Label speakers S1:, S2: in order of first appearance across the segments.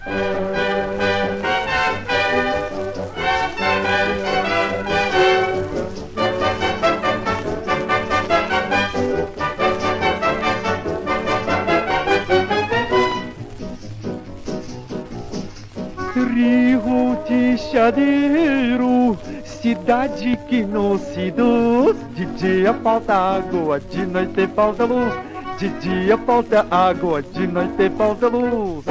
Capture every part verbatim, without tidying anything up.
S1: Rio de Janeiro, cidade que não seduz. De dia falta água, de noite falta luz. De dia falta água, de noite falta luz.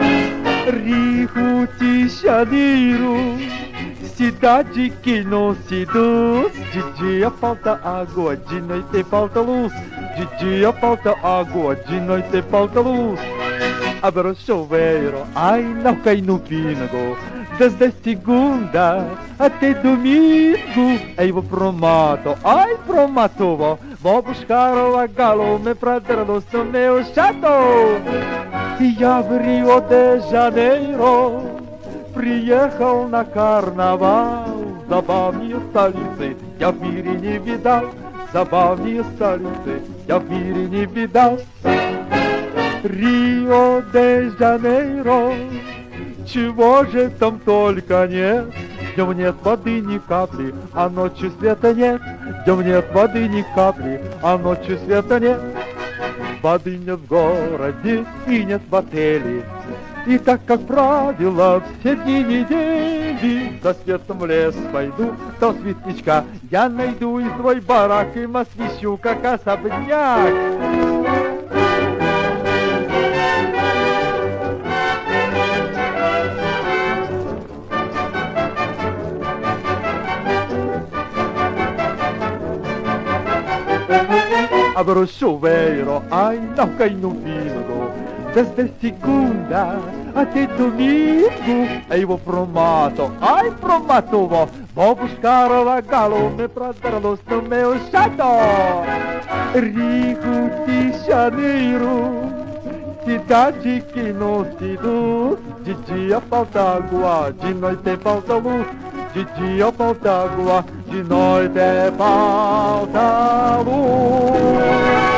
S1: Rio de Janeiro, cidade que não seduz. De dia falta água, de noite falta luz. De dia falta água, de noite falta luz. Abro o chuveiro, ai não cai no pínago. Desde segunda até domingo eu vou pro mato, ai pro mato vou. Vou buscar o agalume pra dar luz no meu chato. E abril de janeiro, приехал на carnaval. Забавные столицы я в мире не видал. Забавные столицы я в мире не видал. Рио де Жанейро, чего же там только нет. Днем нет воды ни капли, а ночью света нет. Днем нет воды ни капли, а ночью света нет. Воды нет в городе и нет в отеле. И так, как правило, все дни недели за светом в лес пойду, до светлячка я найду и свой барак им освещу, как особняк. Abro o chuveiro, ai não cai no pínago. Desde segunda até domingo eu vou pro mato, ai pro mato vou. Vou buscar o agalume pra dar luz no meu chato. Rio de Janeiro, cidade que não seduz. De dia falta água, de noite falta luz. De dia falta água, de noite falta luz.